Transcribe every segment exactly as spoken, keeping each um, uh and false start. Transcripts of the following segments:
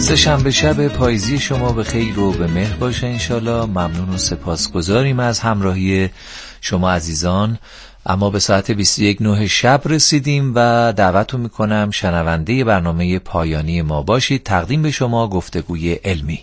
سه شنبه شب پاییزی شما به خیر و به مهر باشه انشالله. ممنون و سپاسگزاریم از همراهی شما عزیزان. اما به ساعت بیست و یک نه شب رسیدیم و دعوتتون میکنم شنونده برنامه پایانی ما باشید. تقدیم به شما گفتگوی علمی.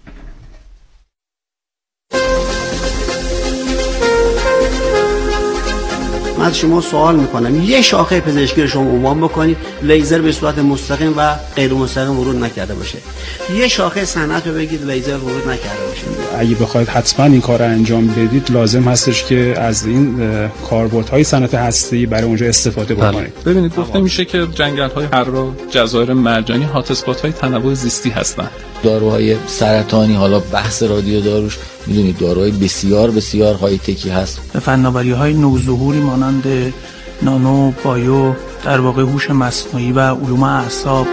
من از شما سوال میکنم یه شاخه پزشکی رو شما عنوان بکنید لیزر به صورت مستقیم و غیر مستقیم ورود نکرده باشه. یه شاخه صنعت رو بگید لیزر ورود نکرده باشه. اگه بخواید حتما این کار رو انجام بدید لازم هستش که از این کاربردهای صنعت هسته‌ای برای اونجا استفاده بکنید. ببینید گفته میشه که جنگل‌های حرا، جزایر مرجانی هات اسپات‌های تنوع زیستی هستند. داروهای سرطانی، حالا بحث رادیو داروش میدونید داروهای بسیار بسیار های تکی هست. فناوری‌های نوظهوری مانند نانو، بایو، در واقع هوش مصنوعی و علوم اعصاب.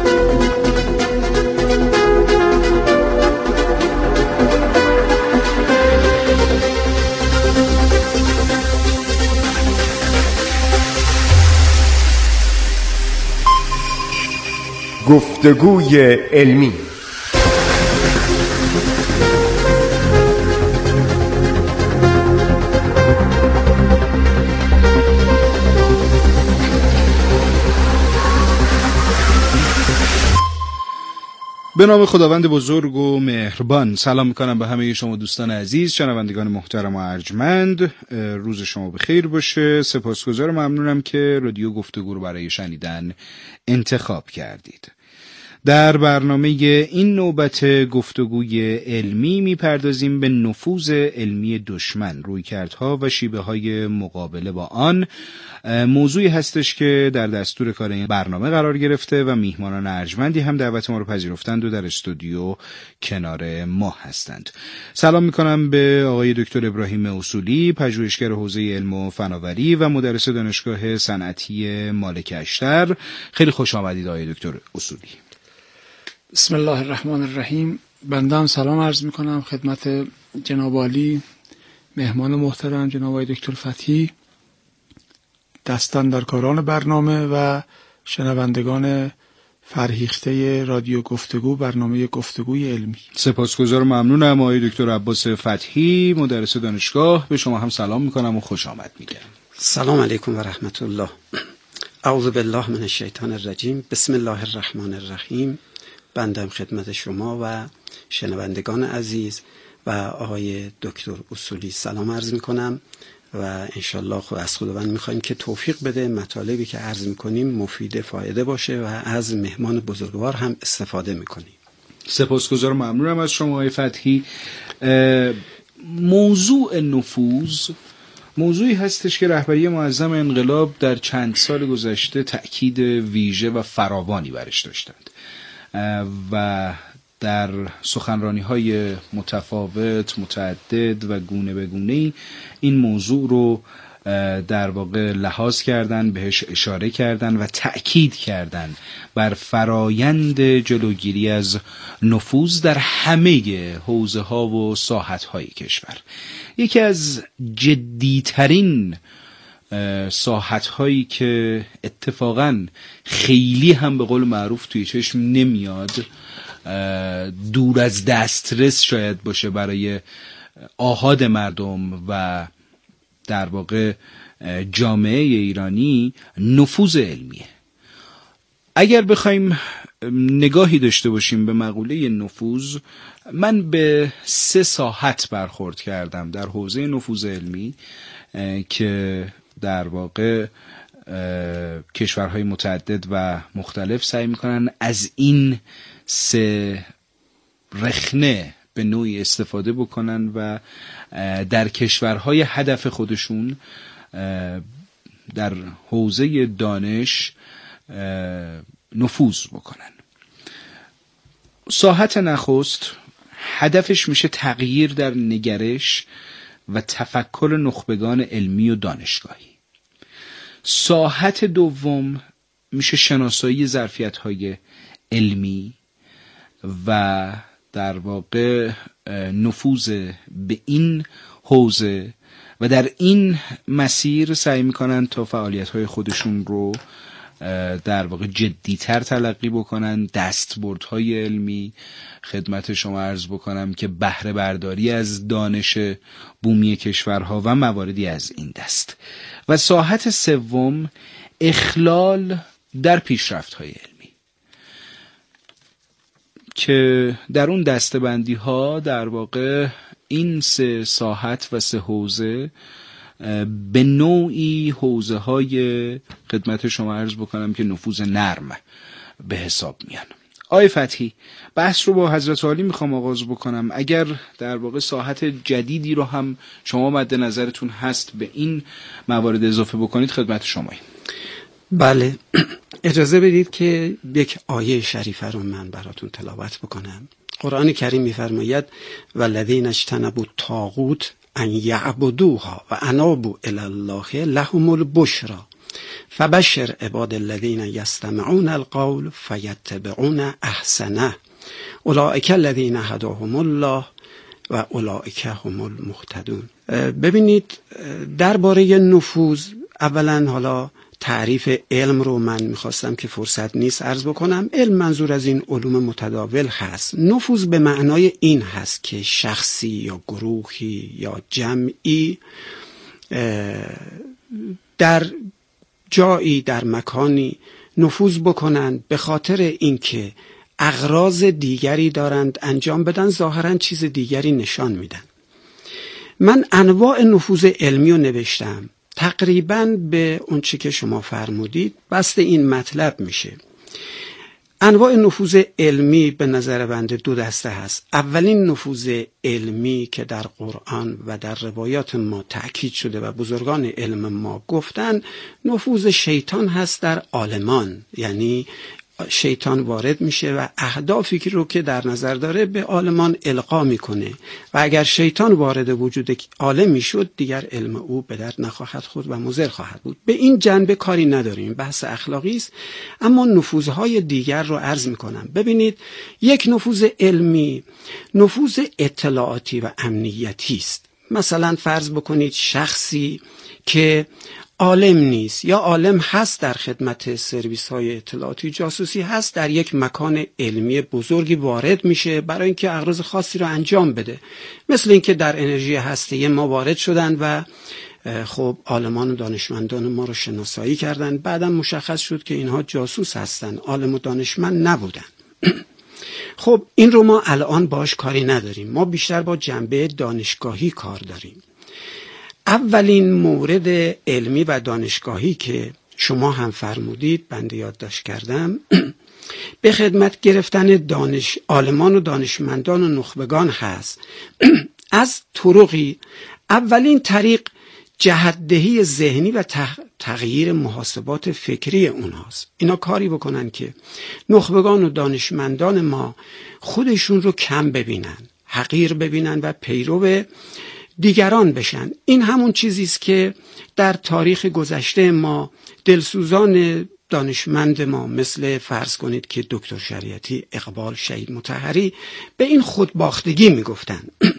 گفتگوی علمی. به نام خداوند بزرگ و مهربان. سلام میکنم به همه شما دوستان عزیز، شنوندگان محترم و ارجمند. روز شما بخیر باشه. سپاسگزار، ممنونم که رادیو گفتگو رو برای شنیدن انتخاب کردید. در برنامه این نوبت گفتگوی علمی میپردازیم به نفوذ علمی دشمن، رویکردها و شیوه های مقابله با آن. موضوعی هستش که در دستور کار این برنامه قرار گرفته و میهمانان ارجمندی هم دعوت ما رو پذیرفتند و در استودیو کنار ما هستند. سلام میکنم به آقای دکتر ابراهیم اصولی، پژوهشگر حوزه علم و فناوری و مدرس دانشگاه صنعتی مالک اشتر. خیلی خوش آمدید آقای دکتر اصولی. بسم الله الرحمن الرحیم. بنده هم سلام عرض میکنم خدمت جناب عالی، مهمان محترم جناب آقای دکتر فتحی، دستاندرکاران برنامه و شنوندگان فرهیخته رادیو گفتگو، برنامه گفتگوی علمی. سپاسگزار، ممنونم آقای دکتر عباس فتحی، مدرس دانشگاه. به شما هم سلام میکنم و خوش آمد میگم. سلام علیکم و رحمت الله. اعوذ بالله من الشیطان الرجیم. بسم الله الرحمن الرحیم. بنده خدمت شما و شنوندگان عزیز و آقای دکتر اصولی سلام عرض میکنم و انشالله خود از خداوند میخوایم که توفیق بده مطالبی که عرض میکنیم مفید فایده باشه و از مهمان بزرگوار هم استفاده میکنیم. سپاسگزار، ممنونم از شما آقای فتحی. موضوع نفوذ موضوعی هستش که رهبری معظم انقلاب در چند سال گذشته تأکید ویژه و فراوانی برش داشتند و در سخنرانی‌های متفاوت، متعدد و گونه به گونه این موضوع رو در واقع لحاظ کردن، بهش اشاره کردن و تأکید کردن بر فرایند جلوگیری از نفوذ در همه حوزه‌ها و ساحت‌های کشور. یکی از جدی‌ترین ساحت‌هایی که اتفاقاً خیلی هم به قول معروف توی چشم نمیاد، دور از دسترس شاید باشه برای آحاد مردم و در واقع جامعه ایرانی، نفوذ علمیه. اگر بخوایم نگاهی داشته باشیم به مقوله نفوذ، من به سه ساحت برخورد کردم در حوزه نفوذ علمی که در واقع کشورهای متعدد و مختلف سعی میکنن از این سه رخنه به نوعی استفاده بکنن و در کشورهای هدف خودشون در حوزه دانش نفوذ بکنن. ساحت نخست هدفش میشه تغییر در نگرش و تفکر نخبگان علمی و دانشگاهی. ساحت دوم میشه شناسایی ظرفیت‌های علمی و در واقع نفوذ به این حوزه و در این مسیر سعی میکنن تا فعالیت‌های خودشون رو در واقع جدیتر تلقی بکنن، دستبردهای علمی خدمت شما عرض بکنم که بهره برداری از دانش بومی کشورها و مواردی از این دست. و ساحت سوم اخلال در پیشرفت‌های علمی که در اون دسته‌بندی ها در واقع این سه ساحت و سه حوزه به نوعی حوزه های خدمت شما عرض بکنم که نفوذ نرم به حساب میان. آقای فتحی، بحث رو با حضرت عالی میخوام آغاز بکنم. اگر در واقع ساحت جدیدی رو هم شما مد نظرتون هست به این موارد اضافه بکنید، خدمت شماییم. بله، اجازه بدید که یک آیه شریفه رو من براتون تلاوت بکنم. قرآن کریم میفرماید والذین اجتنبوا الطاغوت ان یعبدوها و انابوا الی الله لهم البشری فبشر عباد الذین یستمعون القول فیتبعون احسنه اولئک الذین هداهم الله و اولئک هم المهتدون. ببینید درباره نفوذ، اولا حالا تعریف علم رو من میخواستم که فرصت نیست عرض بکنم. علم منظور از این علوم متداول هست. نفوذ به معنای این هست که شخصی یا گروهی یا جمعی در جایی، در مکانی نفوذ بکنند به خاطر اینکه اغراض دیگری دارند انجام بدن، ظاهرا چیز دیگری نشان میدن. من انواع نفوذ علمی رو نوشتم، تقریباً به اون چی که شما فرمودید بسته این مطلب میشه. انواع نفوذ علمی به نظر بنده دو دسته هست. اولین نفوذ علمی که در قرآن و در روایات ما تأکید شده و بزرگان علم ما گفتن، نفوذ شیطان هست در عالمان. یعنی شیطان وارد میشه و اهدافی که رو که در نظر داره به عالمان القا میکنه و اگر شیطان وارد وجود عالم میشد دیگر علم او به درد نخواهد خورد و مضر خواهد بود. به این جنبه کاری نداریم، بحث اخلاقی است. اما نفوذهای دیگر رو عرض میکنم. ببینید، یک نفوذ علمی نفوذ اطلاعاتی و امنیتی است. مثلا فرض بکنید شخصی که عالم نیست یا عالم هست در خدمت سرویس های اطلاعاتی جاسوسی هست، در یک مکان علمی بزرگی وارد میشه برای اینکه اغراض خاصی رو انجام بده. مثل اینکه در انرژی هسته‌ای ما وارد شدن و خب عالمان و دانشمندان ما رو شناسایی کردن، بعدم مشخص شد که اینها جاسوس هستن، عالم و دانشمند نبودن. خب این رو ما الان باش کاری نداریم، ما بیشتر با جنبه دانشگاهی کار داریم. اولین مورد علمی و دانشگاهی که شما هم فرمودید، بنده یادداشت کردم، به خدمت گرفتن دانش عالمان و دانشمندان و نخبگان هست از طرقی. اولین طریق جهت‌دهی ذهنی و تغییر محاسبات فکری اونهاست. اینا کاری بکنن که نخبگان و دانشمندان ما خودشون رو کم ببینن، حقیر ببینن و پیرو دیگران بشن. این همون چیزیست که در تاریخ گذشته ما دلسوزان دانشمند ما مثل فرض کنید که دکتر شریعتی، اقبال، شهید مطهری به این خودباختگی میگفتن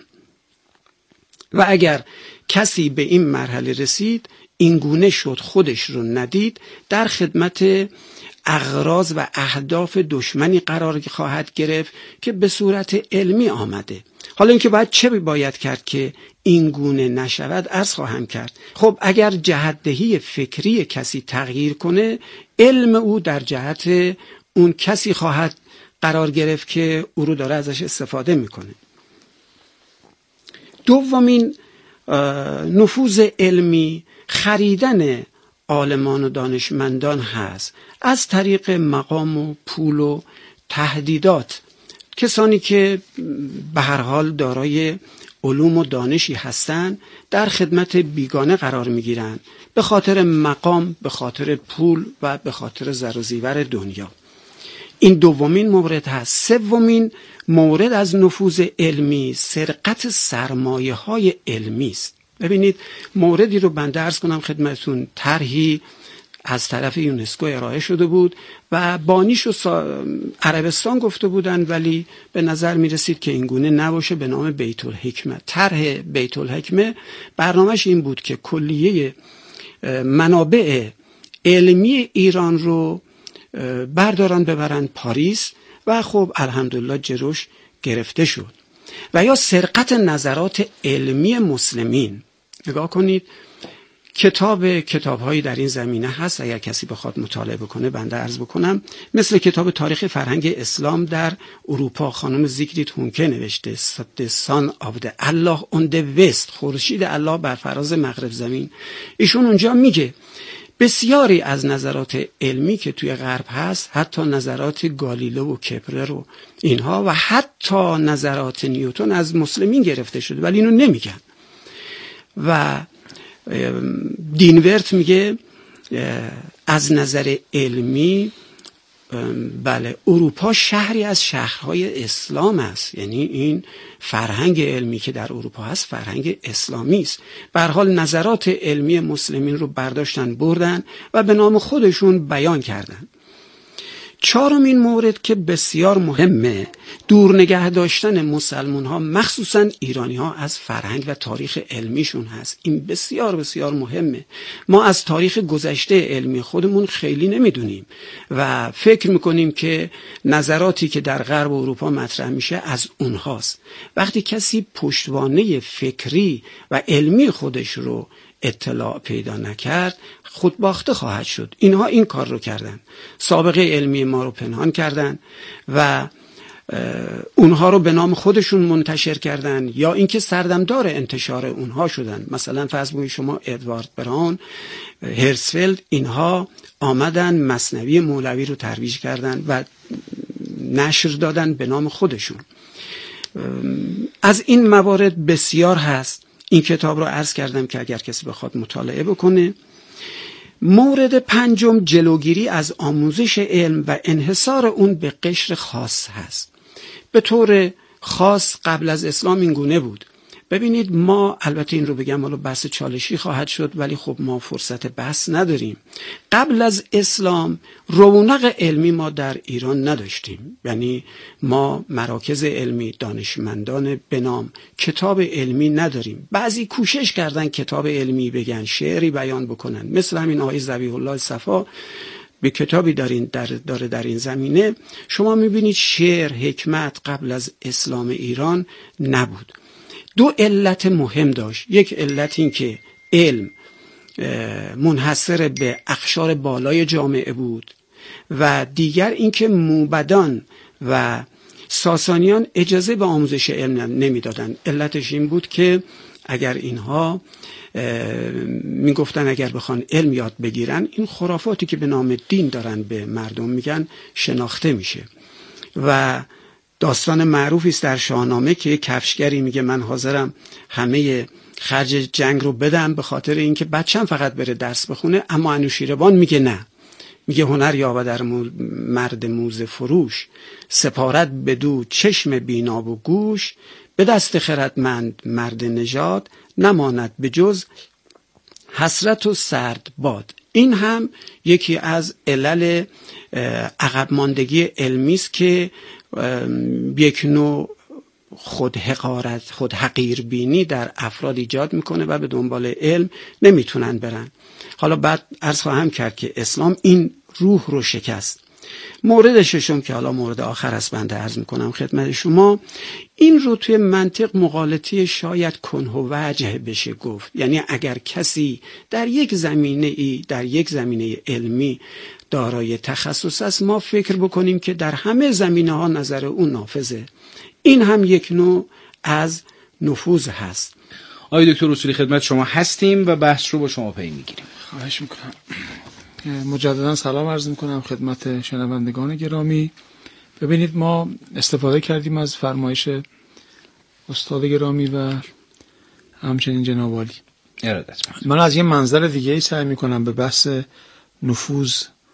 و اگر کسی به این مرحله رسید، این گونه شد خودش رو ندید، در خدمت اغراض و اهداف دشمنی قرار خواهد گرفت که به صورت علمی آمده. حالا اینکه باید چه باید کرد که این گونه نشود عرض خواهم کرد. خب اگر جهت‌دهی فکری کسی تغییر کنه، علم او در جهت اون کسی خواهد قرار گرفت که او رو داره ازش استفاده میکنه. دومین نفوذ علمی خریدن عالمان و دانشمندان هست از طریق مقام و پول و تهدیدات. کسانی که به هر حال دارای علوم و دانشی هستند در خدمت بیگانه قرار میگیرند به خاطر مقام، به خاطر پول و به خاطر زر و زیور دنیا. این دومین مورد هست. سومین مورد از نفوذ علمی سرقت سرمایه های علمی است. ببینید، موردی رو بنده عرض کنم خدمتون. طرحی از طرف یونسکو ارائه شده بود و بانیش و عربستان گفته بودن، ولی به نظر می رسید که اینگونه نباشه، به نام بیت الحکمه. طرح بیت الحکمه برنامهش این بود که کلیه منابع علمی ایران رو بردارن ببرن پاریس و خب الحمدلله جلوش گرفته شد. و یا سرقت نظرات علمی مسلمین. نگاه کنید کتاب کتاب‌هایی در این زمینه هست، اگر کسی بخواد مطالعه بکنه بنده عرض بکنم، مثل کتاب تاریخ فرهنگ اسلام در اروپا، خانم زیگفرید هونکه نوشته The Sun of the Allah on the West، خورشید الله بر فراز مغرب زمین. ایشون اونجا میگه بسیاری از نظرات علمی که توی غرب هست، حتی نظرات گالیله و کپلر رو اینها و حتی نظرات نیوتن از مسلمین گرفته شده، ولی اینو نمیگن. و دینورت میگه از نظر علمی بله اروپا شهری از شهرهای اسلام است، یعنی این فرهنگ علمی که در اروپا هست فرهنگ اسلامی است. به هر حال نظرات علمی مسلمین رو برداشتن بردن و به نام خودشون بیان کردن. چهارمین مورد که بسیار مهمه، دور نگه داشتن مسلمان ها مخصوصا ایرانی ها از فرهنگ و تاریخ علمیشون هست. این بسیار بسیار مهمه. ما از تاریخ گذشته علمی خودمون خیلی نمیدونیم و فکر میکنیم که نظراتی که در غرب اروپا مطرح میشه از اونهاست. وقتی کسی پشتوانه فکری و علمی خودش رو اطلاع پیدا نکرد خودباخته خواهد شد. اینها این کار رو کردن، سابقه علمی ما رو پنهان کردن و اونها رو به نام خودشون منتشر کردن یا اینکه سردمدار انتشار اونها شدن. مثلا فرض کنید شما ادوارد براون، هرسفلد، اینها آمدن مثنوی مولوی رو ترویج کردن و نشر دادن به نام خودشون. از این موارد بسیار هست. این کتاب رو عرض کردم که اگر کسی بخواد مطالعه بکنه. مورد پنجم جلوگیری از آموزش علم و انحصار اون به قشر خاص هست. به طور خاص قبل از اسلام این گونه بود. ببینید ما، البته این رو بگم حالا بحث چالشی خواهد شد ولی خب ما فرصت بحث نداریم. قبل از اسلام رونق علمی ما در ایران نداشتیم، یعنی ما مراکز علمی، دانشمندان به نام، کتاب علمی نداریم. بعضی کوشش کردن کتاب علمی بگن، شعری بیان بکنن، مثل همین آقای ذبیح الله صفا به کتابی دارین در داره در این زمینه. شما میبینید شعر، حکمت قبل از اسلام ایران نبود. دو علت مهم داشت. یک علت این که علم منحصر به اقشار بالای جامعه بود و دیگر این که موبدان و ساسانیان اجازه به آموزش علم نمیدادن. علتش این بود که اگر اینها میگفتن اگر بخوان علم یاد بگیرن، این خرافاتی که به نام دین دارن به مردم میگن شناخته میشه. و داستان معروفی است در شاهنامه که یک کفشگری میگه من حاضرم همه خرج جنگ رو بدم به خاطر اینکه بچه‌م فقط بره درس بخونه، اما انوشیروان میگه نه، میگه هنر یابد در مرد موزه فروش، سپارت بدو چشم بینا و گوش، به دست خردمند مرد نژاد، نماند به جز حسرت و سرد باد. این هم یکی از علل عقب ماندگی علمی است که یک نوع خود حقارت، خود حقیر بینی در افراد ایجاد میکنه و به دنبال علم نمیتونن برن. حالا بعد عرض خواهم کرد که اسلام این روح رو شکست. مورد ششم که حالا مورد آخر است بنده عرض میکنم خدمت شما، این رو توی منطق مغالطه شاید کنه و وجه بشه گفت. یعنی اگر کسی در یک زمینه ای در یک زمینه علمی دارای تخصص است، ما فکر بکنیم که در همه زمینه ها نظر اون نافذه. این هم یک نوع از نفوذ هست. آقای دکتر اصولی خدمت شما هستیم و بحث رو با شما پی میگیریم. خواهش میکنم. مجددا سلام عرض میکنم خدمت شنوندگان گرامی. ببینید ما استفاده کردیم از فرمایش استاد گرامی و همچنین جناب عالی. ارادت. من از یه منظر دیگه ای سعی میکنم به بحث نفوذ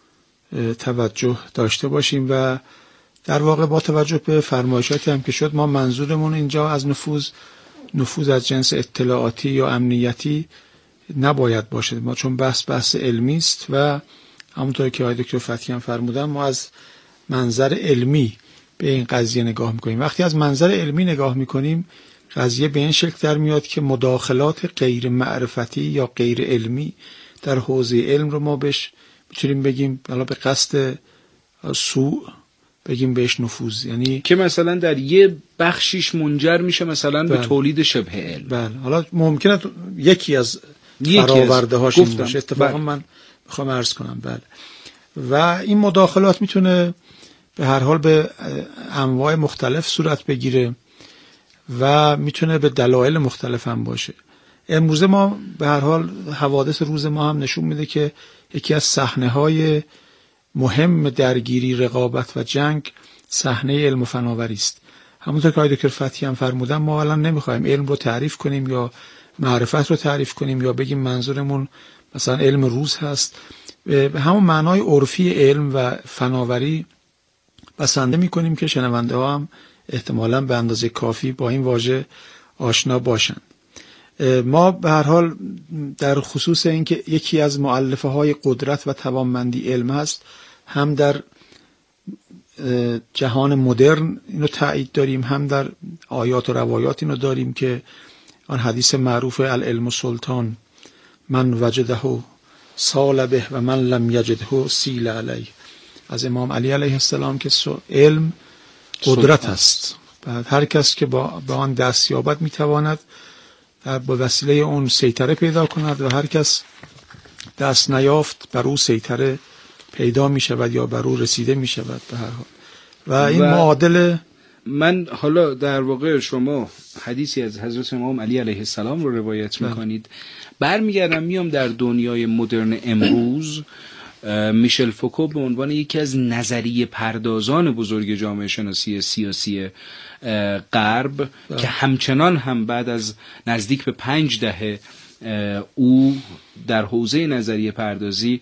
توجه داشته باشیم و در واقع با توجه به فرمایشاتی هم که شد، ما منظورمون اینجا از نفوذ نفوذ از جنس اطلاعاتی یا امنیتی نباید باشه. ما چون بحث بحث علمی است و همونطور که آقای دکتر فتحی هم فرمودن ما از منظر علمی به این قضیه نگاه میکنیم. وقتی از منظر علمی نگاه میکنیم قضیه به این شکل در میاد که مداخلات غیر معرفتی یا غیر علمی در حوزه علم رو ما بهش میتونیم بگیم حالا به قصد سوء بگیم بهش نفوذ، یعنی که مثلا در یه بخشیش منجر میشه مثلا بله. به تولید شبه علم. بله. حالا ممکنه یکی از یکی فراورده هاش این گفتم. باشه. اتفاقا بله. من میخوام عرض کنم بله. و این مداخلات میتونه به هر حال به انواع مختلف صورت بگیره و میتونه به دلایل مختلف هم باشه. امروزه ما به هر حال حوادث روز ما هم نشون میده که یکی از صحنه‌های مهم درگیری، رقابت و جنگ صحنه علم و فناوری است. همونطور که آقای دکتر فتحی هم فرمودن، ما الان نمیخوایم علم رو تعریف کنیم یا معرفت رو تعریف کنیم یا بگیم منظورمون مثلا علم روز هست. به همون معنای عرفی علم و فناوری بسنده میکنیم که شنونده ها هم احتمالاً به اندازه کافی با این واژه آشنا باشن. ما به هر حال در خصوص اینکه یکی از مؤلفه های قدرت و توانمندی علم هست، هم در جهان مدرن اینو تایید داریم، هم در آیات و روایات اینو داریم که آن حدیث معروف العلم سلطان من وجده سال به و من لم یجده سیل علیه، از امام علی علیه السلام که علم قدرت است. بعد هر کس که با به آن دست یابد میتواند در با وسیله اون سیطره پیدا کند و هر کس دست نیافت بر او سیطره پیدا می شود یا بر او رسیده می شود به هر حال. و این و معادل من حالا در واقع شما حدیثی از حضرت امام علی علیه السلام رو روایت میکنید، برمیگردم میام در دنیای مدرن امروز میشل فوکو به عنوان یکی از نظریه پردازان بزرگ جامعه شناسی سیاسی غرب ده. که همچنان هم بعد از نزدیک به پنج دهه او در حوزه نظریه پردازی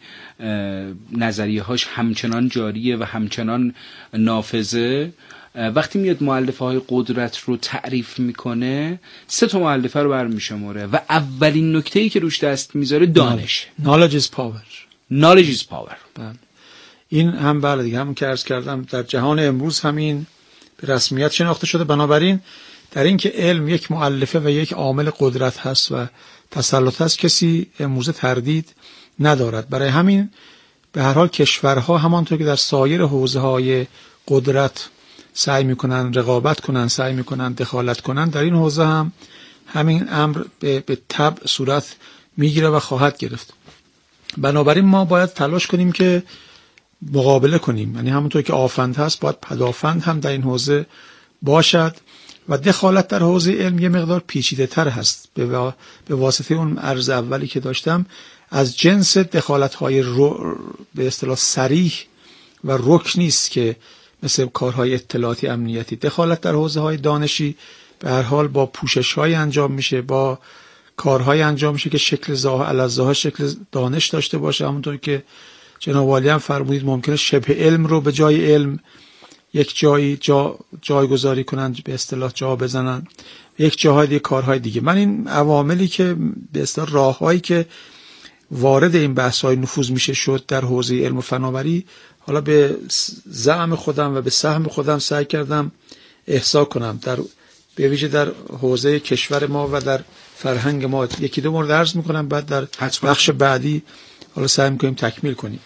نظریه هاش همچنان جاریه و همچنان نافذه، وقتی میاد مؤلفه های قدرت رو تعریف میکنه سه تا مؤلفه رو برمی شماره و اولین نکته‌ای که روش دست میذاره دانش. knowledge is power. knowledge is power. بله. این هم بله دیگه، همون که عرض کردم در جهان امروز همین به رسمیت شناخته شده. بنابراین در این که علم یک مؤلفه و یک عامل قدرت هست و تسلط هست کسی امروز تردید ندارد. برای همین به هر حال کشورها همانطور که در سایر حوزه‌های قدرت سعی میکنن رقابت کنن، سعی میکنن دخالت کنن، در این حوزه هم همین امر به, به طبع صورت میگیره و خواهد گرفت. بنابراین ما باید تلاش کنیم که مقابله کنیم، یعنی همونطور که آفند هست باید پدافند هم در این حوزه باشد و دخالت در حوزه علم یه مقدار پیچیده تر هست. به, وا... به واسطه اون عرض اولی که داشتم از جنس دخالت های رو... به اصطلاح صریح و رک نیست که مثل کارهای اطلاعاتی امنیتی. دخالت در حوزه های دانشی به هر حال با پوشش های انجام میشه، با کارهای انجام میشه که شکل ظاهر الظاهر شکل دانش داشته باشه. همونطور که جناب والی هم فرمودید ممکنه شبه علم رو به جای علم یک جایی جا جایگذاری کنن، به اصطلاح جا بزنن یک جاهای دیگه کارهای دیگه. من این عواملی که به اصطلاح راههایی که وارد این بحث‌های نفوذ میشه شد در حوزه علم و فناوری، حالا به زعم خودم و به سهم خودم سعی کردم احصا کنم در به ویژه در حوزه کشور ما و در فرهنگ ما. یکی دو مورد عرض میکنم بعد در بخش بعدی حالا سعی میکنیم تکمیل کنیم.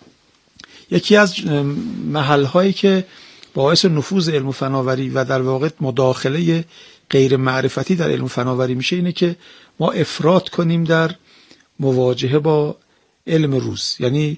یکی از محل‌هایی که باعث نفوذ علم و فناوری و در واقع مداخله غیر معرفتی در علم و فناوری میشه اینه که ما افراط کنیم در مواجهه با علم روز، یعنی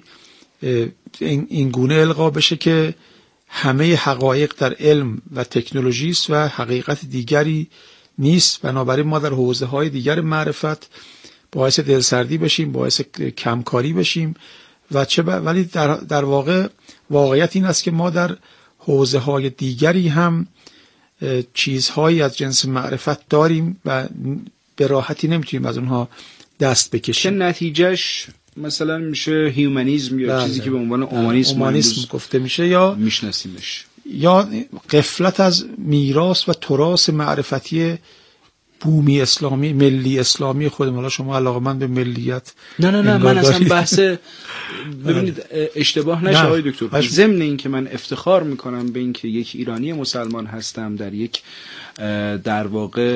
این گونه القا بشه که همه حقایق در علم و تکنولوژی است و حقیقت دیگری نیست. بنابراین ما در حوزه‌های دیگر معرفت باعث دلسردی بشیم، باعث کمکاری بشیم و چه ب... ولی در در واقع واقعیت این است که ما در حوزه‌های دیگری هم چیزهایی از جنس معرفت داریم و به راحتی نمیتونیم از اونها دست بکشیم. که نتیجهش مثلا میشه هیومانیسم یا چیزی که به عنوان اومانیسم اومانیسم گفته میشه یا میشناسیمش، یا غفلت از میراث و تراث معرفتی بومی اسلامی، ملی اسلامی خودمون. حالا شما علاقه‌مند به ملیت نه نه نه من اصلا بحث ببینید اشتباه نشه آقای دکتر، ضمن این که من افتخار میکنم به این که یک ایرانی مسلمان هستم در یک در واقع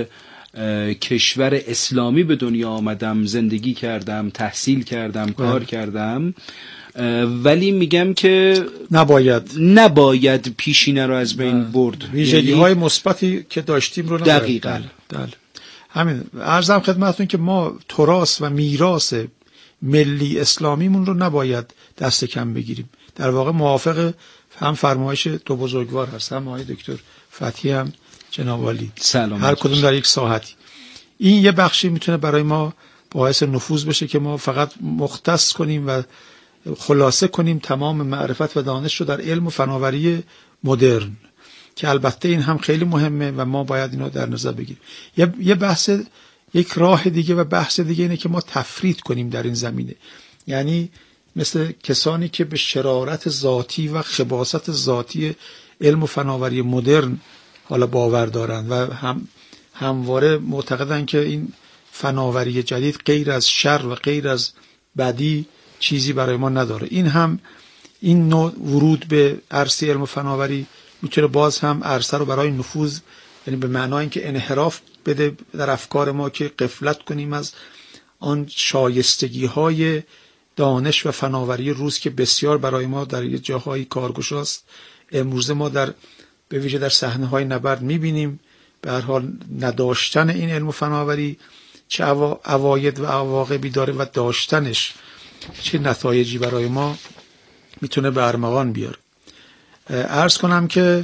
کشور اسلامی به دنیا آمدم، زندگی کردم، تحصیل کردم، کار کردم، ولی میگم که نباید نباید پیشینه رو از بین برد. ویژگی های مثبتی که داشتیم رو نباید. دقیقاً بله. همین عرضم خدمتتون که ما تراث و میراث ملی اسلامیمون رو نباید دست کم بگیریم. در واقع موافق هم فرمایش دو بزرگوار هست، هم آقای دکتر فتحی هم جناب عالی، هر کدوم در یک ساحتی. این یه بخشی میتونه برای ما باعث نفوذ بشه که ما فقط مختص کنیم و خلاصه کنیم تمام معرفت و دانش رو در علم و فناوری مدرن، که البته این هم خیلی مهمه و ما باید اینو در نظر بگیریم. یه یه بحث یک راه دیگه و بحث دیگه اینه که ما تفرید کنیم در این زمینه، یعنی مثل کسانی که به شرارت ذاتی و خباثت ذاتی علم و فناوری مدرن حالا باور دارن و هم همواره معتقدن که این فناوری جدید غیر از شر و غیر از بدی چیزی برای ما نداره. این هم این نوع ورود به عرصه علم و فناوری میتونه باز هم عرصه رو برای نفوذ، یعنی به معنای اینکه انحراف بده در افکار ما که غفلت کنیم از آن شایستگی های دانش و فناوری روز که بسیار برای ما در یه جاهای کارگشاست. امروز ما در به ویژه در صحنه‌های نبرد می‌بینیم به هر حال نداشتن این علم و فناوری چه عواید و عواقبی داره و داشتنش چه نتایجی برای ما میتونه به ارمغان بیاره. عرض کنم که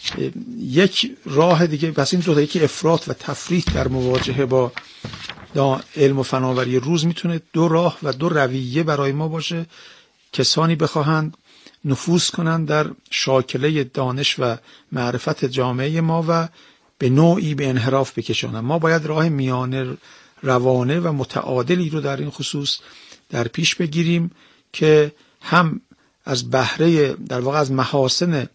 یک راه دیگه پس این دو تا، یکی افراط و تفریط در مواجهه با علم و فناوری روز میتونه دو راه و دو رویه برای ما باشه. کسانی بخواهند نفوذ کنند در شاکله دانش و معرفت جامعه ما و به نوعی به انحراف بکشانند. ما باید راه میانه روانه و متعادلی رو در این خصوص در پیش بگیریم که هم از بهره در واقع از محاسن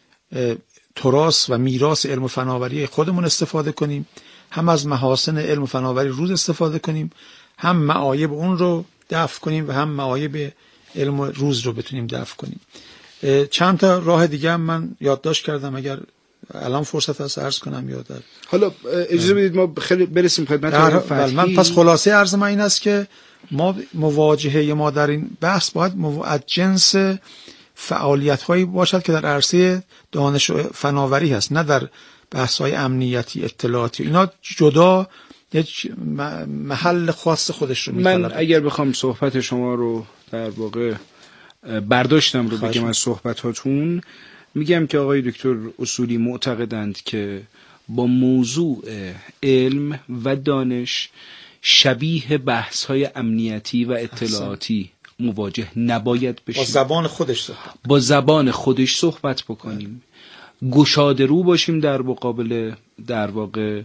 تراث و میراث علم و فناوری خودمون استفاده کنیم، هم از محاسن علم و فناوری روز استفاده کنیم، هم معایب اون رو دفع کنیم و هم معایب علم روز رو بتونیم دفع کنیم. چند تا راه دیگه هم من یادداشت کردم، اگر الان فرصت هست عرض کنم یا در حالا اجازه بدید ما خیلی برسیم خدمت فتحی. من پس خلاصه عرض من این است که ما مواجهه ما در این بحث باید از جنس فعالیت هایی باشد که در عرصه دانش و فناوری هست، نه در بحث های امنیتی اطلاعاتی. اینا جدا یک محل خاص خودش رو می‌طلبه. من اگر بخوام صحبت شما رو در واقع برداشتم رو بگم از صحبتاتون، میگم که آقای دکتر اصولی معتقدند که با موضوع علم و دانش شبیه بحث های امنیتی و اطلاعاتی مواجه نباید بشیم. با زبان خودش صحبت با زبان خودش صحبت بکنیم، گشاده رو باشیم در مقابل در واقع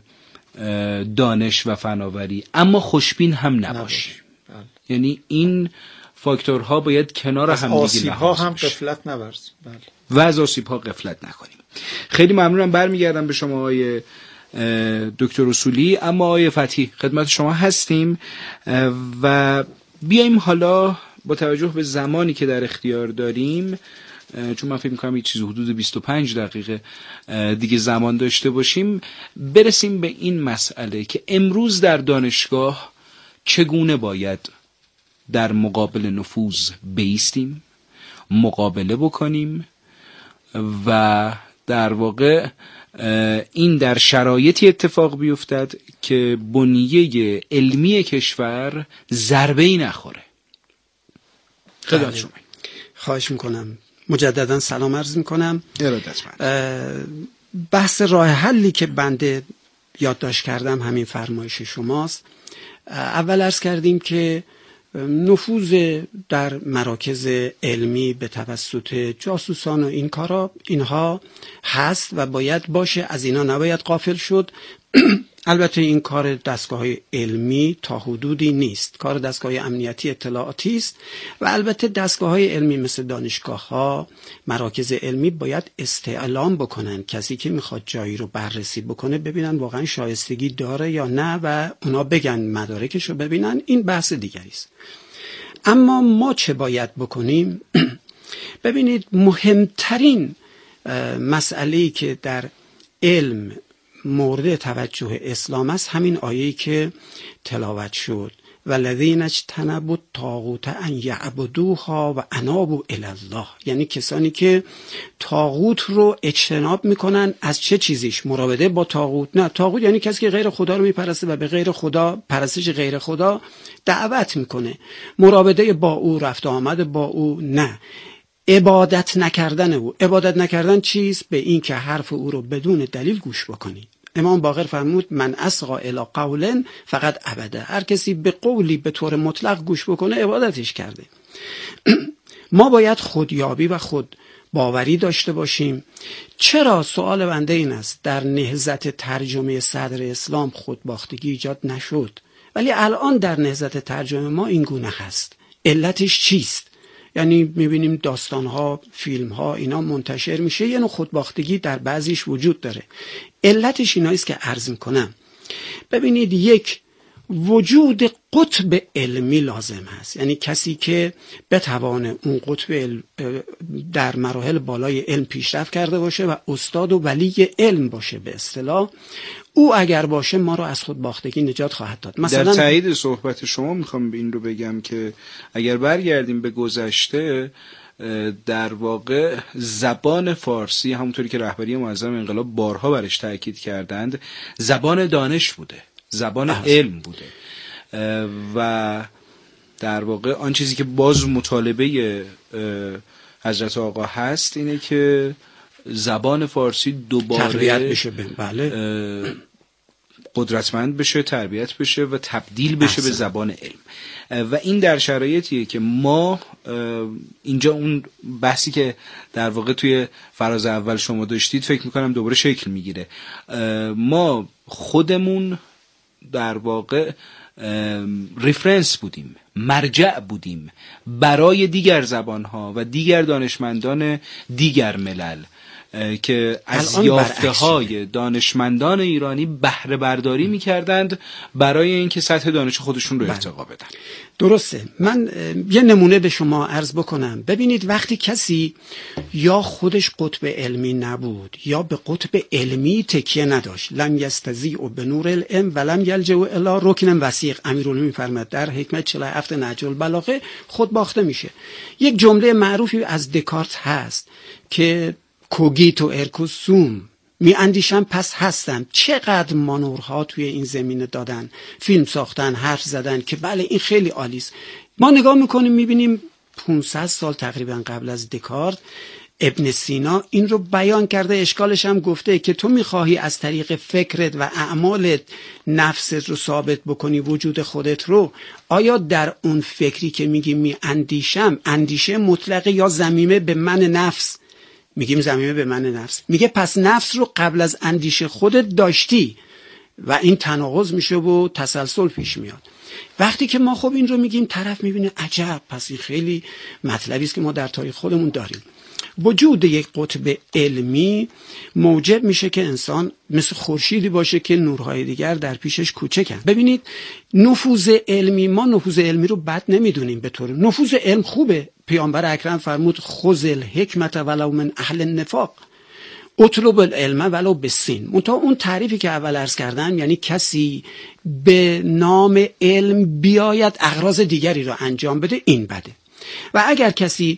دانش و فناوری، اما خوشبین هم نباشیم. یعنی این فاکتورها باید کنار هم دیگه آسیب ها هم غفلت نورزیم و از آسیب ها غفلت نکنیم. خیلی ممنونم. برمیگردم به شما آقای دکتر اصولی. اما آقای فتحی خدمت شما هستیم و بیایم حالا با توجه به زمانی که در اختیار داریم، چون من فکر می‌کنم یه چیز حدود بیست و پنج دقیقه دیگه زمان داشته باشیم، برسیم به این مسئله که امروز در دانشگاه چگونه باید در مقابل نفوذ بایستیم، مقابله بکنیم و در واقع این در شرایطی اتفاق بیفتد که بنیه علمی کشور ضربه‌ای نخوره. خدمت شما. خواهش میکنم. مجددا سلام عرض میکنم. ارادتمند. بحث راه حلی که بنده یادداشت کردم همین فرمایش شماست. اول عرض کردیم که نفوذ در مراکز علمی به توسط جاسوسان و این کارا اینها هست و باید باشه، از اینا نباید غافل شد. البته این کار دستگاه‌های علمی تا حدودی نیست، کار دستگاه‌های امنیتی اطلاعاتی است و البته دستگاه‌های علمی مثل دانشگاه‌ها، مراکز علمی باید استعلام بکنن، کسی که میخواد جایی رو بررسی بکنه ببینن واقعا شایستگی داره یا نه و اونا بگن مدارکش رو ببینن، این بحث دیگری است. اما ما چه باید بکنیم؟ ببینید مهمترین مسئله‌ای که در علم مورد توجه اسلام است همین آیه‌ای که تلاوت شد والذین اجتنبوا الطاغوت ان یعبدوها و انابوا الی الله، یعنی کسانی که طاغوت رو اجتناب میکنن. از چه چیزیش؟ مراوده با طاغوت؟ نه، طاغوت یعنی کسی که غیر خدا رو میپرسته و به غیر خدا، پرستش غیر خدا دعوت میکنه. مراوده با او، رفت آمد با او نه. عبادت نکردن او. عبادت نکردن چیست؟ به این که حرف او رو بدون دلیل گوش بکنی. امام باقر فرمود من اصغا الی قول فقط عبده، هر کسی به قولی به طور مطلق گوش بکنه عبادتش کرده. ما باید خودیابی و خود باوری داشته باشیم. چرا؟ سوال بنده این است، در نهضت ترجمه صدر اسلام خودباختگی ایجاد نشد، ولی الان در نهضت ترجمه ما این گونه هست. علتش چیست؟ یعنی میبینیم داستانها، فیلمها اینا منتشر میشه، یه نوع خودباختگی در بعضیش وجود داره. علتش ایناییست که عرض میکنم. ببینید، یک وجود قطب علمی لازم هست، یعنی کسی که بتوانه اون قطب علم در مراحل بالای علم پیشرفت کرده باشه و استاد و ولی علم باشه به اصطلاح. او اگر باشه ما رو از خودباختگی نجات خواهد داد. مثلا در تایید صحبت شما میخوام این رو بگم که اگر برگردیم به گذشته، در واقع زبان فارسی همونطوری که رهبری معظم انقلاب بارها برش تاکید کردند زبان دانش بوده، زبان احسن. علم بوده و در واقع آن چیزی که باز مطالبه حضرت آقا هست اینه که زبان فارسی دوباره تربیت بشه، بله، قدرتمند بشه، تربیت بشه و تبدیل بشه احسن. به زبان علم. و این در شرایطیه که ما اینجا اون بحثی که در واقع توی فراز اول شما داشتید فکر میکنم دوباره شکل میگیره. ما خودمون در واقع ریفرنس بودیم، مرجع بودیم برای دیگر زبانها و دیگر دانشمندان دیگر ملل که از یافته های دانشمندان ایرانی بهره برداری میکردند برای اینکه سطح دانش خودشون رو ارتقا بدن. درسته. من یه نمونه به شما عرض بکنم. ببینید، وقتی کسی یا خودش قطب علمی نبود یا به قطب علمی تکیه نداشت، لم یستضیع بنور العلم ولم یلجأ الی رکن وثیق، امیرالمومنین میفرماید در حکمت چهل و هفت نهج البلاغه، خود باخته میشه. یک جمله معروفی از دکارت هست که کوگیتو ارکو سوم، می اندیشم پس هستم. چقدر مانورها توی این زمینه دادن، فیلم ساختن، حرف زدن که بله این خیلی عالیست. ما نگاه میکنیم میبینیم پانصد سال تقریبا قبل از دکارت ابن سینا این رو بیان کرده، اشکالش هم گفته که تو میخواهی از طریق فکرت و اعمالت نفست رو ثابت بکنی، وجود خودت رو. آیا در اون فکری که میگی می اندیشم، اندیشه مطلقه یا ضمیمه به من نفس؟ میگیم ضمیمه به من نفس. میگه پس نفس رو قبل از اندیشه خودت داشتی و این تناقض میشه و تسلسل پیش میاد. وقتی که ما خب این رو میگیم، طرف میبینه عجب، پس این خیلی مطلبی است که ما در تاریخ خودمون داریم. وجود یک قطب علمی موجب میشه که انسان مثل خورشیدی باشه که نورهای دیگر در پیشش کوچکن. ببینید، نفوذ علمی، ما نفوذ علمی رو بد نمیدونیم، به طور نفوذ علم خوبه. پیامبر اکرم فرمود خذ الحکمت ولو من اهل النفاق، اطلب العلم ولو بالسین. منتها اون تعریفی که اول عرض کردم، یعنی کسی به نام علم بیاید اغراض دیگری رو انجام بده، این بده. و اگر کسی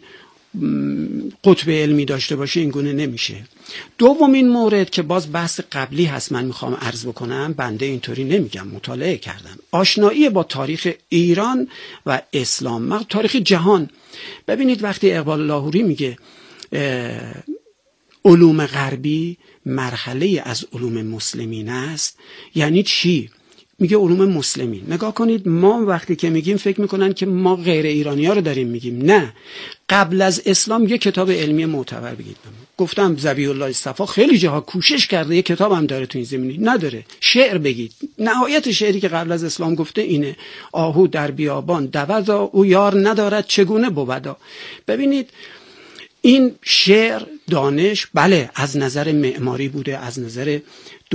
قطب علمی داشته باشه این گونه نمیشه. دومین مورد که باز بحث قبلی هست، من میخوام عرض بکنم، بنده اینطوری نمیگم، مطالعه کردم، آشنایی با تاریخ ایران و اسلام، تاریخ جهان. ببینید، وقتی اقبال لاهوری میگه علوم غربی مرحله از علوم مسلمین است، یعنی چی؟ میگه علوم مسلمین. نگاه کنید، ما وقتی که میگیم فکر میکنن که ما غیر ایرانی ها رو داریم میگیم. نه، قبل از اسلام یک کتاب علمی معتبر بگید. گفتم ذبیح الله صفا خیلی جاها کوشش کرده، یک کتاب هم داره تو این زمینه، نداره. شعر بگید، نهایت شعری که قبل از اسلام گفته اینه: آهو در بیابان دودا، او یار ندارد چگونه بودا. ببینید، این شعر دانش بله از نظر معماری بوده، از نظر